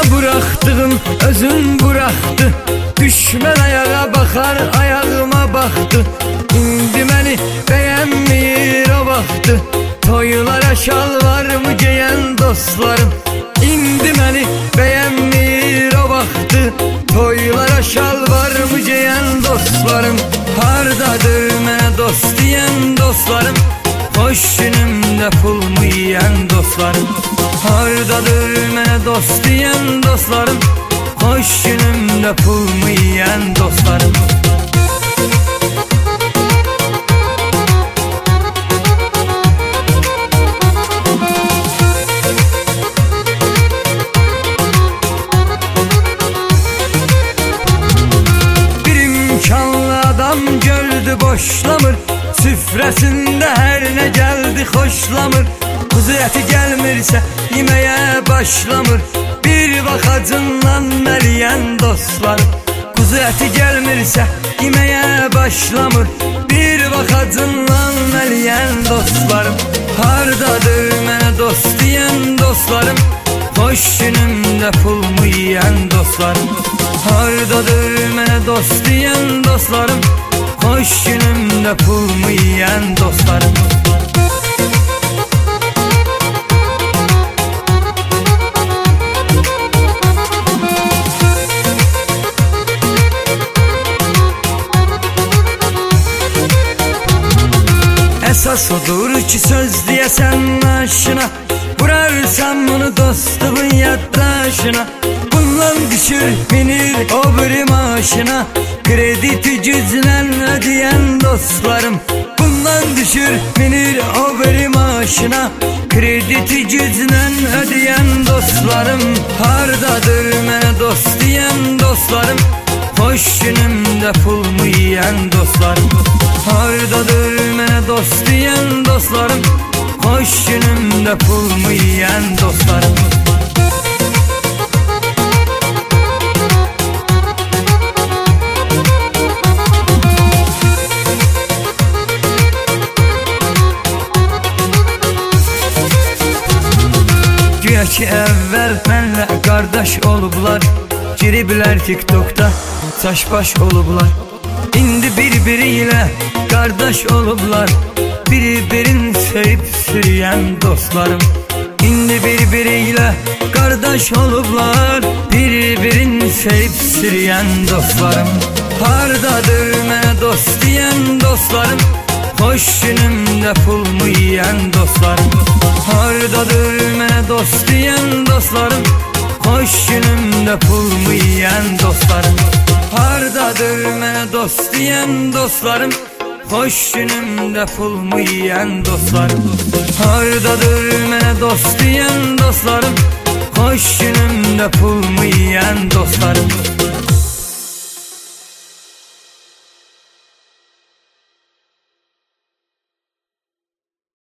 bıraktığım özün bıraktı. Düşmen ayağa bakar ayağıma baktı. İndi beni beğenmeyir o baktı. Toylara şal var mı giyen dostlarım. İndi beni beğenmeyir o baktı. Toylara şal var mı giyen dostlarım. Hardadır mənə dost diyen dostlarım. Hoş günümde pul mu yiyen dostlarım. Hardadır mənə dost diyen dostlarım. Hoş günümde pul mu yiyen dostlarım. Bir imkanlı adam gördü boşlamır. Süfrəsində hər nə gəldi xoşlamır. Kuzu əti gəlmirsə yeməyə başlamır. Bir baxacından məliyən dostlarım. Kuzu əti gəlmirsə yeməyə başlamır. Bir baxacından məliyən dostlarım. Hardadır mənə dost deyən dostlarım. Hoş günümdə pul mu yiyən dostlarım. Hardadır mənə dost deyən dostlarım. Hoş günümde pul mu yiyen dostlarım. Esas odur ki söz diyesen aşına. Vurarsan bunu dostumun yaddaşına. Bundan düşür binir o bir maaşına. Krediti cüzlen ödeyen dostlarım. Bundan düşür binir o bir maaşına. Krediti cüzlen ödeyen dostlarım. Hardadır mənə dost diyen dostlarım. Hoş günümde pul mu yiyen dostlarım. Hardadır mənə dost diyen dostlarım. Hoş günümde pul mu yiyen dostlarım. Güya ki əvvəl mənlə qardaş olublar. Giriblər TikTok'da saç baş olublar. İndi bir-biri ilə qardaş olublar. Bir-birini sevib sürüyən dostlarım. İndi bir-biri ilə qardaş olublar. Bir-birini sevib sürüyən dostlarım. Hardadır mənə dost deyən dostlarım. Hoş günümdə pul mu yiyen dostlarım. Hardadır mənə dost diyen dostlarım. Hoş günümdə pul mu yiyen dostlarım. Hardadır mənə dost diyen dostlarım. Hoş günümdə pul mu yiyen dostlarım. Hardadır mənə dost diyen dostlarım. Hoş günümdə pul mu yiyen dostlarım.